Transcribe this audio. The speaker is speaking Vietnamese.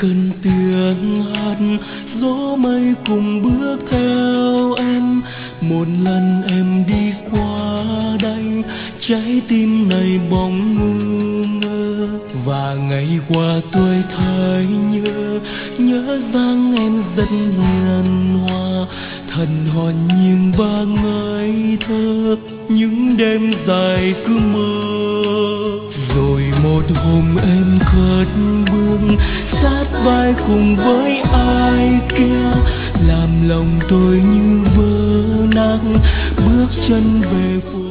cơn tiếng hát gió mây cùng bước theo em. Một lần em đi qua đây, trái tim này bỗng ngu ngơ. Và ngày qua tôi thấy nhớ dáng em rất hiền hòa, thần hồn nhìn và ngây thơ những đêm dài cứ mơ. Rồi một hôm em cất bước sát vai cùng với ai kia, làm lòng tôi như vỡ nát bước chân về phố.